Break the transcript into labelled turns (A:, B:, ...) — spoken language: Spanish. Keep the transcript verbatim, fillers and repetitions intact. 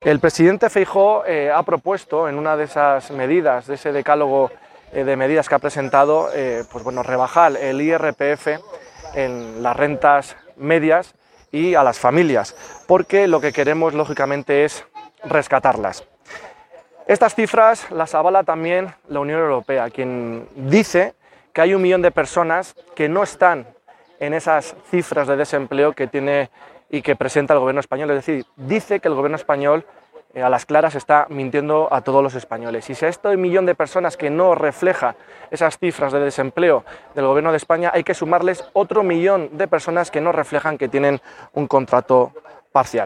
A: El presidente Feijóo eh, ha propuesto en una de esas medidas, de ese decálogo eh, de medidas que ha presentado, eh, pues bueno, rebajar el I R P F en las rentas medias y a las familias, porque lo que queremos lógicamente es rescatarlas. Estas cifras las avala también la Unión Europea, quien dice que hay un millón de personas que no están en esas cifras de desempleo que tiene y que presenta el gobierno español. Es decir, dice que el gobierno español eh, a las claras está mintiendo a todos los españoles. Y si a este millón de personas que no refleja esas cifras de desempleo del gobierno de España hay que sumarles otro millón de personas que no reflejan que tienen un contrato parcial.